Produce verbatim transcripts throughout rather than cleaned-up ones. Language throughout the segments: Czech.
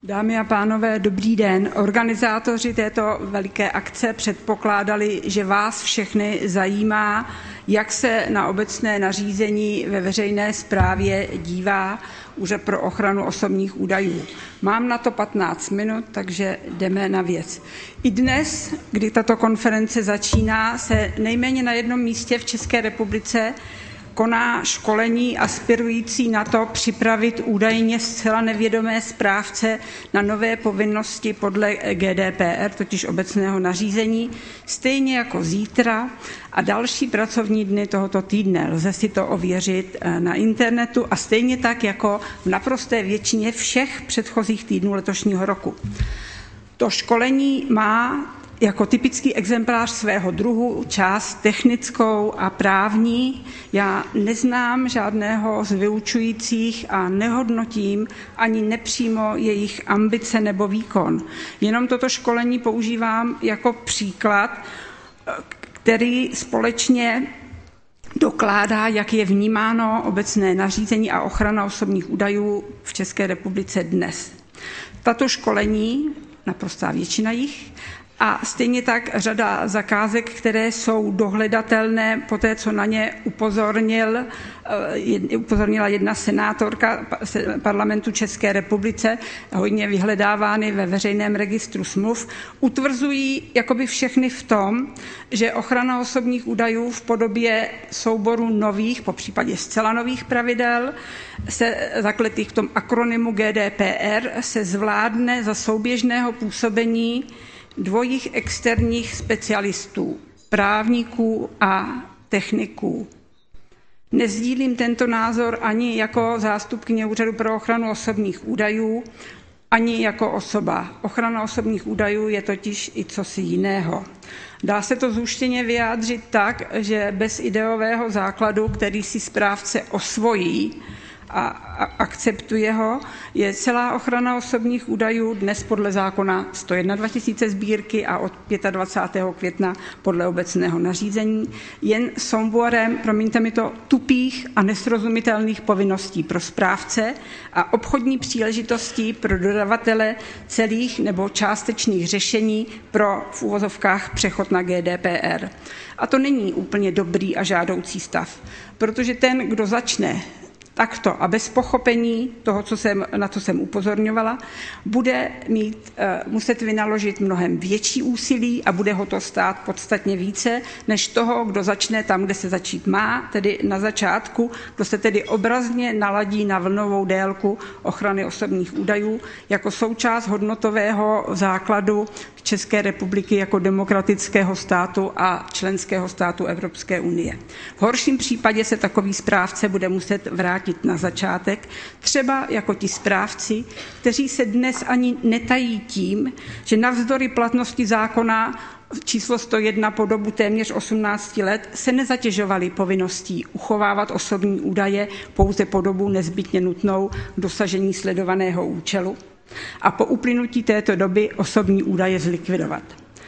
Dámy a pánové, dobrý den. Organizátoři této veliké akce předpokládali, že vás všechny zajímá, jak se na obecné nařízení ve veřejné správě dívá Úřad pro ochranu osobních údajů. Mám na to patnáct minut, takže jdeme na věc. I dnes, kdy tato konference začíná, se nejméně na jednom místě v České republice koná školení aspirující na to připravit údajně zcela nevědomé správce na nové povinnosti podle G D P R, totiž obecného nařízení, stejně jako zítra a další pracovní dny tohoto týdne. Lze si to ověřit na internetu a stejně tak jako v naprosté většině všech předchozích týdnů letošního roku. To školení má jako typický exemplář svého druhu část technickou a právní. Já neznám žádného z vyučujících a nehodnotím ani nepřímo jejich ambice nebo výkon. Jenom toto školení používám jako příklad, který společně dokládá, jak je vnímáno obecné nařízení a ochrana osobních údajů v České republice dnes. Tato školení, naprostá většina jich, a stejně tak řada zakázek, které jsou dohledatelné po té, co na ně upozornil, upozornila jedna senátorka parlamentu České republice, hodně vyhledávány ve veřejném registru smluv, utvrzují jakoby všechny v tom, že ochrana osobních údajů v podobě souboru nových, po případě zcela nových pravidel, se zakletých v tom akronymu G D P R, se zvládne za souběžného působení dvojích externích specialistů, právníků a techniků. Nezdílím tento názor ani jako zástupkyně Úřadu pro ochranu osobních údajů, ani jako osoba. Ochrana osobních údajů je totiž i cosi jiného. Dá se to zúštěně vyjádřit tak, že bez ideového základu, který si správce osvojí a akceptuje ho, je celá ochrana osobních údajů dnes podle zákona sto jedna dva tisíce sbírky a od dvacátého pátého května podle obecného nařízení jen souborem, promiňte mi to, tupých a nesrozumitelných povinností pro správce a obchodní příležitostí pro dodavatele celých nebo částečných řešení pro v uvozovkách přechod na G D P R. A to není úplně dobrý a žádoucí stav, protože ten, kdo začne takto a bez pochopení toho, co jsem, na co jsem upozorňovala, bude mít, uh, muset vynaložit mnohem větší úsilí a bude ho to stát podstatně více, než toho, kdo začne tam, kde se začít má, tedy na začátku, kdo se tedy obrazně naladí na vlnovou délku ochrany osobních údajů jako součást hodnotového základu České republiky jako demokratického státu a členského státu Evropské unie. V horším případě se takový správce bude muset vrátit na začátek, třeba jako ti správci, kteří se dnes ani netají tím, že navzdory platnosti zákona číslo sto jedna po dobu téměř osmnácti let se nezatěžovali povinností uchovávat osobní údaje pouze po dobu nezbytně nutnou k dosažení sledovaného účelu a po uplynutí této doby osobní údaje zlikvidovat.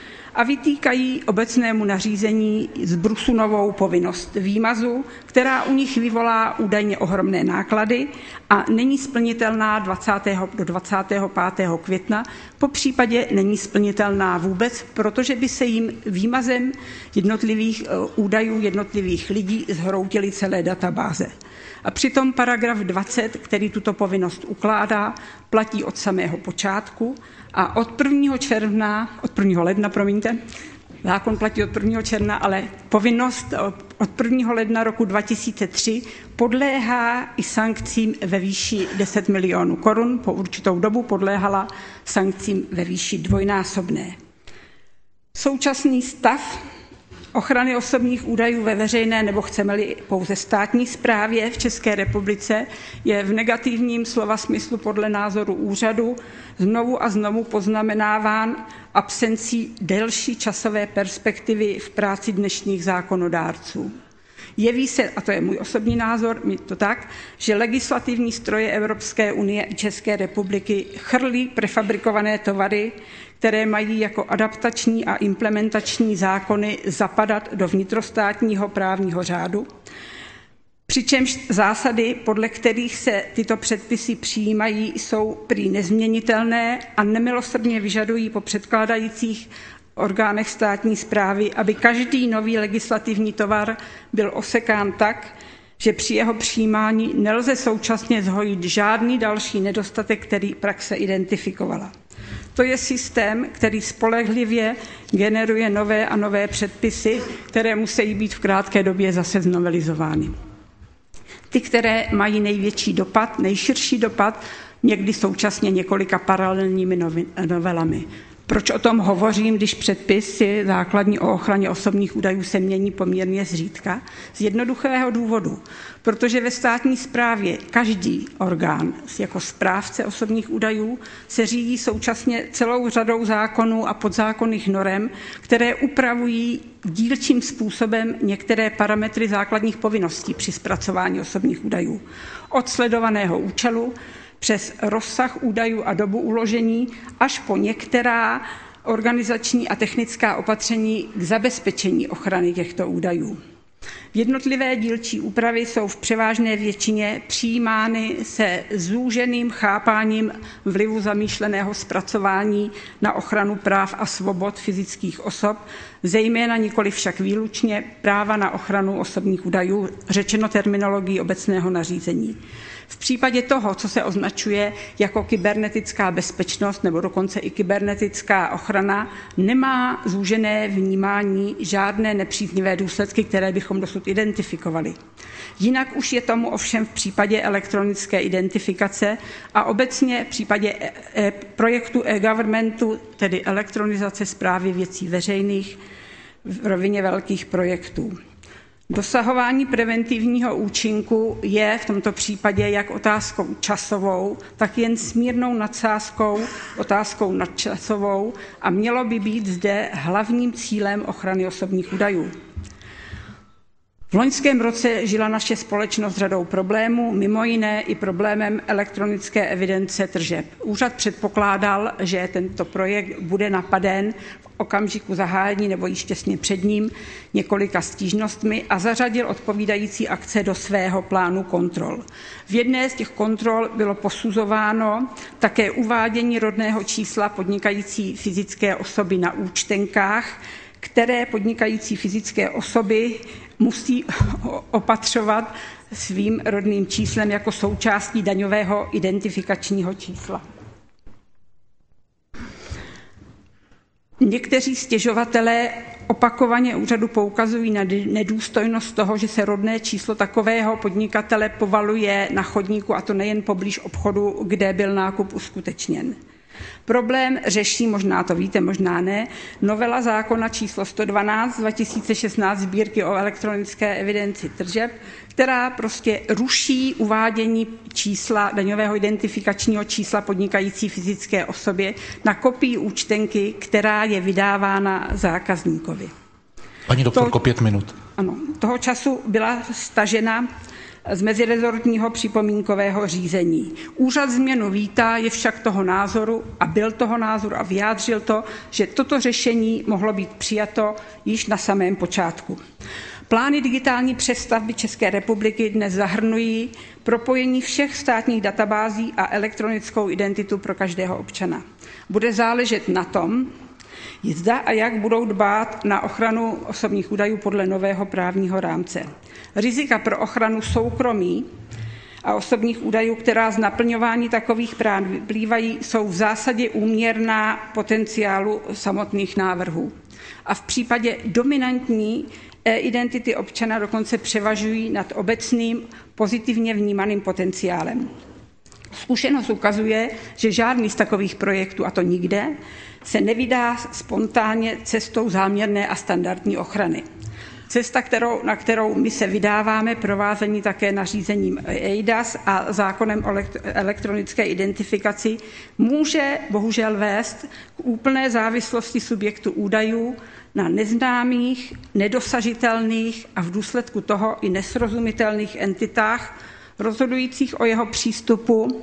A vytýkají obecnému nařízení zbrusunovou povinnost výmazu, která u nich vyvolá údajně ohromné náklady a není splnitelná dvacátého do dvacátého pátého května, po případě není splnitelná vůbec, protože by se jim výmazem jednotlivých údajů jednotlivých lidí zhroutily celé databáze. A přitom paragraf dvacet, který tuto povinnost ukládá, platí od samého počátku a od prvního června, od prvního ledna, promiňte, zákon platí od prvního června, ale povinnost od prvního ledna roku dva tisíce tři podléhá i sankcím ve výši deset milionů korun, po určitou dobu podléhala sankcím ve výši dvojnásobné. Současný stav ochrany osobních údajů ve veřejné nebo chceme-li pouze státní správě v České republice je v negativním slova smyslu podle názoru úřadu znovu a znovu poznamenáván absencí delší časové perspektivy v práci dnešních zákonodárců. Jeví se, a to je můj osobní názor, mi to tak, že legislativní stroje Evropské unie i České republiky chrlí prefabrikované tovary, které mají jako adaptační a implementační zákony zapadat do vnitrostátního právního řádu Přičemž zásady, podle kterých se tyto předpisy přijímají, jsou prý nezměnitelné a nemilosrdně vyžadují po předkládajících orgánech státní správy, aby každý nový legislativní tovar byl osekán tak, že při jeho přijímání nelze současně zhojit žádný další nedostatek, který praxe identifikovala. To je systém, který spolehlivě generuje nové a nové předpisy, které musí být v krátké době zase znovelizovány. Ty, které mají největší dopad, nejširší dopad, někdy současně několika paralelními novelami. Proč o tom hovořím, když předpisy základní o ochraně osobních údajů se mění poměrně zřídka? Z jednoduchého důvodu, protože ve státní správě každý orgán jako správce osobních údajů se řídí současně celou řadou zákonů a podzákonných norem, které upravují dílčím způsobem některé parametry základních povinností při zpracování osobních údajů. Od sledovaného účelu přes rozsah údajů a dobu uložení až po některá organizační a technická opatření k zabezpečení ochrany těchto údajů. Jednotlivé dílčí úpravy jsou v převážné většině přijímány se zúženým chápáním vlivu zamýšleného zpracování na ochranu práv a svobod fyzických osob, zejména nikoli však výlučně práva na ochranu osobních údajů, řečeno terminologií obecného nařízení. V případě toho, co se označuje jako kybernetická bezpečnost nebo dokonce i kybernetická ochrana, nemá zúžené vnímání žádné nepříznivé důsledky, které bychom dosud identifikovali. Jinak už je tomu ovšem v případě elektronické identifikace a obecně v případě e- projektu e-governmentu, tedy elektronizace správy věcí veřejných v rovině velkých projektů. Dosahování preventivního účinku je v tomto případě jak otázkou časovou, tak jen smírnou nadsázkou, otázkou nadčasovou a mělo by být zde hlavním cílem ochrany osobních údajů. V loňském roce žila naše společnost řadou problémů, mimo jiné i problémem elektronické evidence tržeb. Úřad předpokládal, že tento projekt bude napaden v okamžiku zahájení nebo již těsně před ním několika stížnostmi a zařadil odpovídající akce do svého plánu kontrol. V jedné z těch kontrol bylo posuzováno také uvádění rodného čísla podnikající fyzické osoby na účtenkách, které podnikající fyzické osoby musí opatřovat svým rodným číslem jako součástí daňového identifikačního čísla. Někteří stěžovatelé opakovaně úřadu poukazují na nedůstojnost toho, že se rodné číslo takového podnikatele povaluje na chodníku, a to nejen poblíž obchodu, kde byl nákup uskutečněn. Problém řeší, možná to víte, možná ne, novela zákona číslo sto dvanáct dva tisíce šestnáct sbírky o elektronické evidenci tržeb, která prostě ruší uvádění čísla daňového identifikačního čísla podnikající fyzické osobě na kopii účtenky, která je vydávána zákazníkovi. Paní doktorko, pět minut. Ano, toho času byla stažena z mezirezortního připomínkového řízení. Úřad změnu vítá, je však toho názoru a byl toho názoru a vyjádřil to, že toto řešení mohlo být přijato již na samém počátku. Plány digitální přestavby České republiky dnes zahrnují propojení všech státních databází a elektronickou identitu pro každého občana. Bude záležet na tom, zda a jak budou dbát na ochranu osobních údajů podle nového právního rámce. Rizika pro ochranu soukromí a osobních údajů, která z naplňování takových práv vyplývají, jsou v zásadě úměrná potenciálu samotných návrhů. A v případě dominantní identity občana dokonce převažují nad obecným pozitivně vnímaným potenciálem. Zkušenost ukazuje, že žádný z takových projektů, a to nikde, se nevydá spontánně cestou záměrné a standardní ochrany. Cesta, kterou, na kterou my se vydáváme, provázení také nařízením E I D A S a zákonem o elektronické identifikaci, může bohužel vést k úplné závislosti subjektu údajů na neznámých, nedosažitelných a v důsledku toho i nesrozumitelných entitách, rozhodujících o jeho přístupu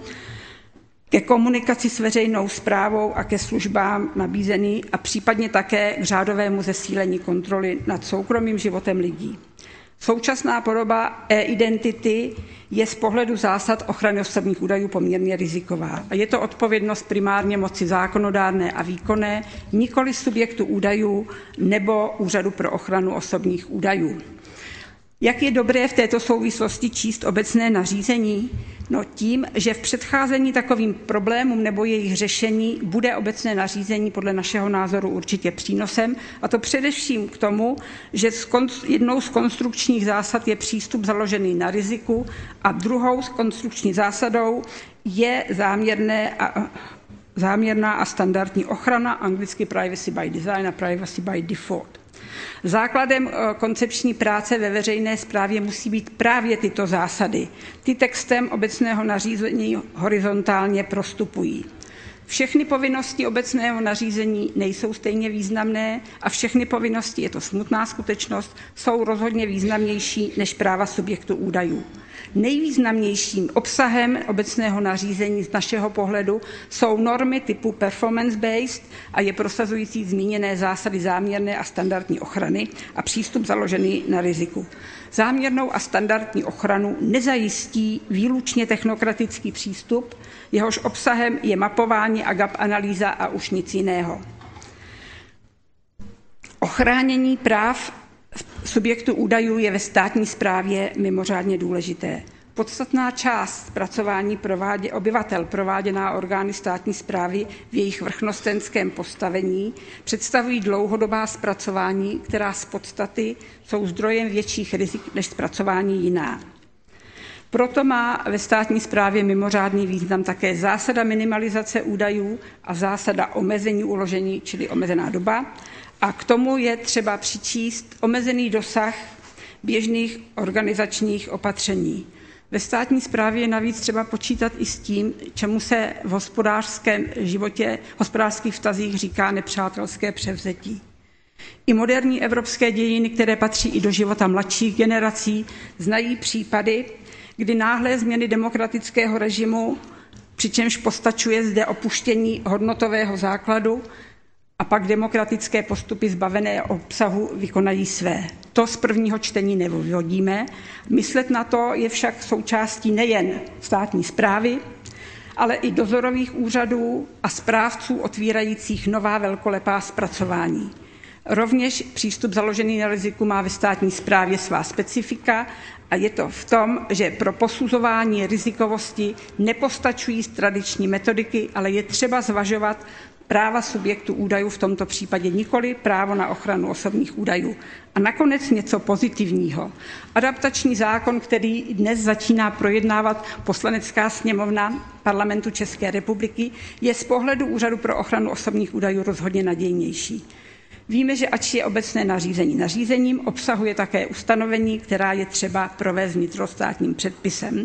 ke komunikaci s veřejnou správou a ke službám nabízený a případně také k řádovému zesílení kontroly nad soukromým životem lidí. Současná podoba e-identity je z pohledu zásad ochrany osobních údajů poměrně riziková. A je to odpovědnost primárně moci zákonodárné a výkonné, nikoli subjektu údajů nebo Úřadu pro ochranu osobních údajů. Jak je dobré v této souvislosti číst obecné nařízení? No tím, že v předcházení takovým problémům nebo jejich řešení bude obecné nařízení podle našeho názoru určitě přínosem, a to především k tomu, že jednou z konstrukčních zásad je přístup založený na riziku a druhou z konstrukční zásadou je záměrné a, záměrná a standardní ochrana, anglicky privacy by design a privacy by default. Základem koncepční práce ve veřejné správě musí být právě tyto zásady. Ty textem obecného nařízení horizontálně prostupují. Všechny povinnosti obecného nařízení nejsou stejně významné a všechny povinnosti, je to smutná skutečnost, jsou rozhodně významnější než práva subjektu údajů. Nejvýznamnějším obsahem obecného nařízení z našeho pohledu jsou normy typu performance-based a je prosazující zmíněné zásady záměrné a standardní ochrany a přístup založený na riziku. Záměrnou a standardní ochranu nezajistí výlučně technokratický přístup, jehož obsahem je mapování a gap analýza a už nic jiného. Ochránění práv subjektu údajů je ve státní správě mimořádně důležité. Podstatná část zpracování provádě, obyvatel prováděná orgány státní správy v jejich vrchnostenském postavení představují dlouhodobá zpracování, která z podstaty jsou zdrojem větších rizik než zpracování jiná. Proto má ve státní správě mimořádný význam také zásada minimalizace údajů a zásada omezení uložení, čili omezená doba. A k tomu je třeba přičíst omezený dosah běžných organizačních opatření. Ve státní správě je navíc třeba počítat i s tím, čemu se v hospodářském životě, hospodářských vztazích říká nepřátelské převzetí. I moderní evropské dějiny, které patří i do života mladších generací, znají případy, kdy náhlé změny demokratického režimu, přičemž postačuje zde opuštění hodnotového základu, a pak demokratické postupy zbavené obsahu vykonají své. To z prvního čtení nevyvodíme. Myslet na to je však součástí nejen státní správy, ale i dozorových úřadů a správců otvírajících nová velkolepá zpracování. Rovněž přístup založený na riziku má ve státní správě svá specifika a je to v tom, že pro posuzování rizikovosti nepostačují tradiční metodiky, ale je třeba zvažovat práva subjektu údajů, v tomto případě nikoli právo na ochranu osobních údajů. A nakonec něco pozitivního. Adaptační zákon, který dnes začíná projednávat Poslanecká sněmovna Parlamentu České republiky, je z pohledu Úřadu pro ochranu osobních údajů rozhodně nadějnější. Víme, že ač je obecné nařízení nařízením, obsahuje také ustanovení, která je třeba provést vnitrostátním předpisem.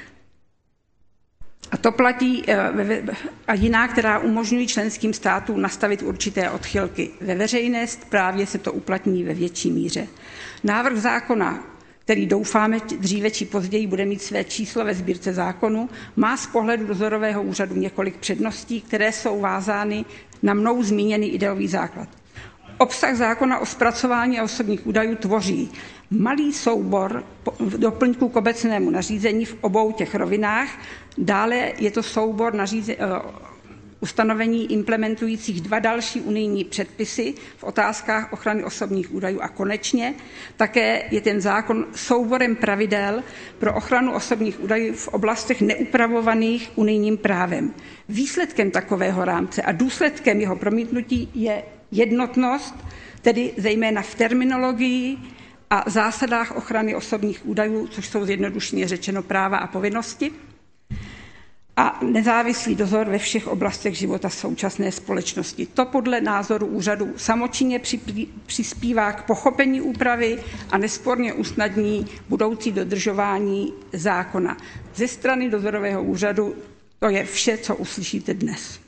A to platí a jiná, která umožňují členským státům nastavit určité odchylky. Ve veřejné správě se to uplatní ve větší míře. Návrh zákona, který doufáme dříve či později bude mít své číslo ve sbírce zákonu, má z pohledu dozorového úřadu několik předností, které jsou vázány na mnou zmíněný ideový základ. Obsah zákona o zpracování osobních údajů tvoří malý soubor doplňků k obecnému nařízení v obou těch rovinách. Dále je to soubor naříze, ustanovení implementujících dva další unijní předpisy v otázkách ochrany osobních údajů a konečně také je ten zákon souborem pravidel pro ochranu osobních údajů v oblastech neupravovaných unijním právem. Výsledkem takového rámce a důsledkem jeho promítnutí je jednotnost, tedy zejména v terminologii a zásadách ochrany osobních údajů, což jsou zjednodušeně řečeno práva a povinnosti, a nezávislý dozor ve všech oblastech života současné společnosti. To podle názoru úřadu samočinně přispívá k pochopení úpravy a nesporně usnadní budoucí dodržování zákona. Ze strany dozorového úřadu to je vše, co uslyšíte dnes.